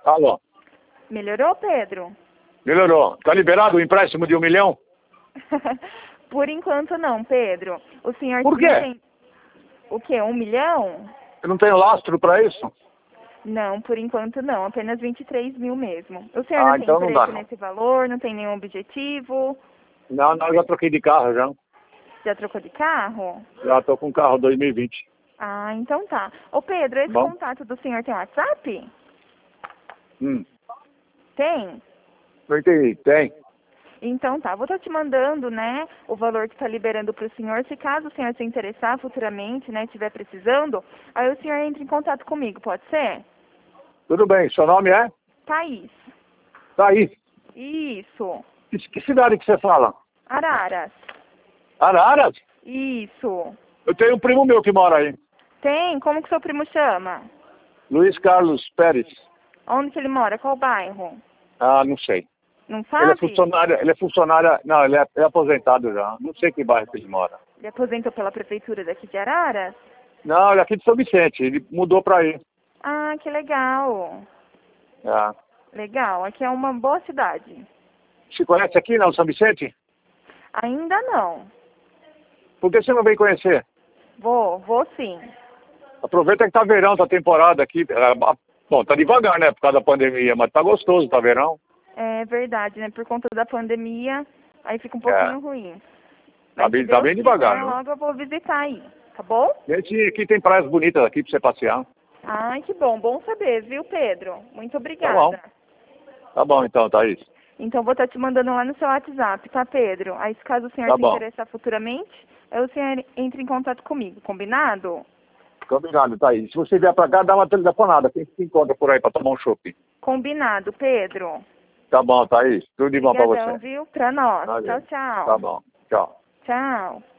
Alô? Melhorou, Pedro? Melhorou. Tá liberado o empréstimo de 1 milhão? Por enquanto não, Pedro. O senhor Por quê? tem o quê? 1 milhão? Eu não tenho lastro para isso? Não, por enquanto não. Apenas 23 mil mesmo. O senhor não tem Então não dá, interesse não. nesse valor? Não tem nenhum objetivo? Não, já troquei de carro já. Já trocou de carro? Já tô com carro 2020. Ah, então tá. Ô Pedro, esse Bom? contato do senhor tem WhatsApp? Tem? Não entendi. Tem. Então tá, vou estar te mandando, né, o valor que está liberando para o senhor. Se caso o senhor se interessar futuramente, né, estiver precisando, aí o senhor entra em contato comigo, pode ser? Tudo bem. Seu nome é? Thaís. Tá aí. Isso. Que cidade que você fala? Araras. Araras? Isso. Eu tenho um primo meu que mora aí. Tem? Como que seu primo chama? Luiz Carlos Pérez. Onde que ele mora? Qual bairro? Ah, não sei. Não Ele é sabe? funcionário, não, ele é aposentado já. Não sei que bairro que ele mora. Ele aposentou pela prefeitura daqui de Araras? Não, ele é aqui de São Vicente, ele mudou pra aí. Ah, que legal. Ah. Legal, aqui é uma boa cidade. Se conhece aqui, não, São Vicente? Ainda não. Por que você não vem conhecer? Vou sim. Aproveita que tá verão, tá temporada aqui. Bom, tá devagar, né, por causa da pandemia, mas tá gostoso, tá verão. É verdade, né? Por conta da pandemia, aí fica um pouquinho ruim. Tá Mas se bem, tá Deus bem devagar, quiser, né? logo eu vou visitar aí, tá bom? Gente, aqui tem praias bonitas aqui pra você passear. Ai, que bom. Bom saber, viu, Pedro? Muito Tá bom. obrigada. Tá bom então, Thaís. Então, vou estar te mandando lá no seu WhatsApp, tá, Pedro? Aí, se caso o senhor Tá se bom. interessar futuramente, aí o senhor entra em contato comigo, combinado? Combinado, Thaís. Se você vier pra cá, dá uma telefonada. Quem se encontra por aí pra tomar um chopp? Combinado, Pedro. Tá bom, Thaís. Tudo de bom pra Obrigadão, você. viu? Pra nós. Valeu. Tchau, tchau. Tá bom. Tchau. Tchau.